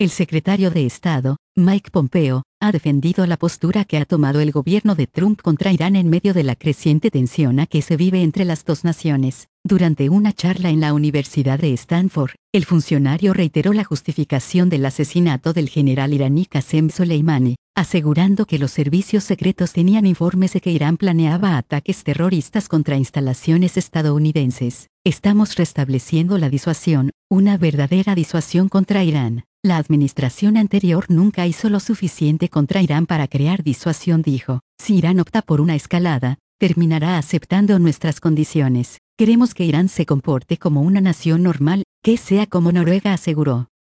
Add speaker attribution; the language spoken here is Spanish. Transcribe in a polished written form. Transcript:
Speaker 1: El secretario de Estado, Mike Pompeo, ha defendido la postura que ha tomado el gobierno de Trump contra Irán en medio de la creciente tensión a que se vive entre las dos naciones. Durante una charla en la Universidad de Stanford, el funcionario reiteró la justificación del asesinato del general iraní Qasem Soleimani, asegurando que los servicios secretos tenían informes de que Irán planeaba ataques terroristas contra instalaciones estadounidenses. Estamos restableciendo la disuasión, una verdadera disuasión contra Irán. La administración anterior nunca hizo lo suficiente contra Irán para crear disuasión, dijo. Si Irán opta por una escalada, terminará aceptando nuestras condiciones. Queremos que Irán se comporte como una nación normal, que sea como Noruega, aseguró.